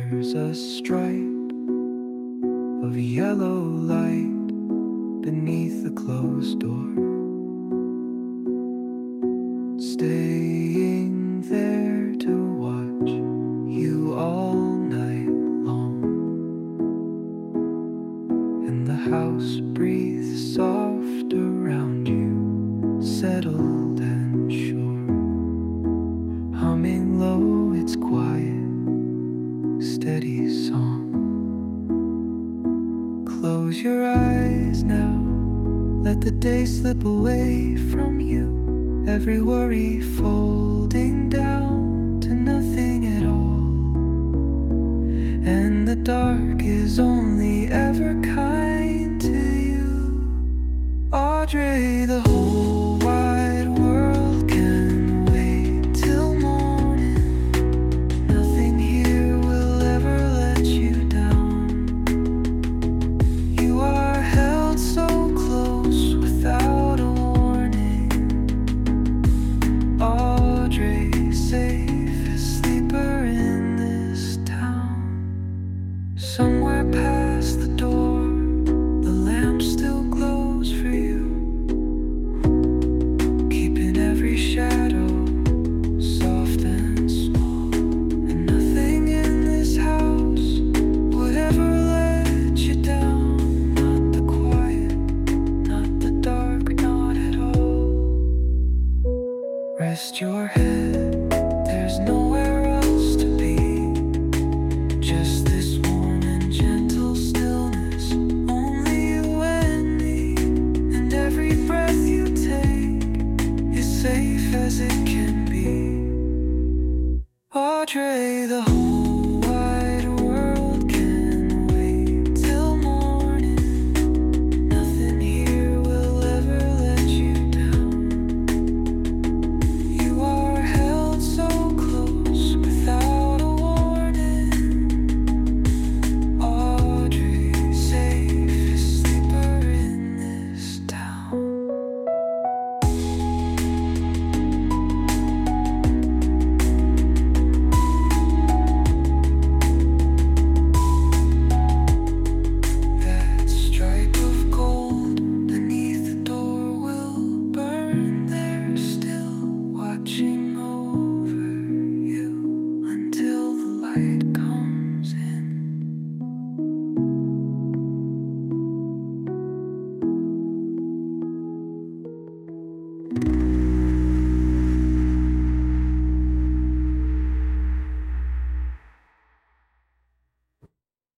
There's a stripe of yellow light beneath the closed door, staying there to watch you all night long. And the house breathes soft around you, settled and sure, humming low its quiet, steady song. Close your eyes now, let the day slip away from you, every worry folding down to nothing at all. And the dark is only ever kind to you, Audrey. The whole wide world can wait till morning. Nothing here will ever let you down. You are held so close without a warning, Audrey, safest sleeper in this town. Somewhere past the door, the lamp still glows for you, keeping every shadow soft and small. And nothing in this house would ever let you down. Not the quiet, not the dark, not at all. Rest your head, there's nowhere else to be. Just this warm and gentle stillness, only you and me. And every breath you take is safe as it can be, Audrey. The whole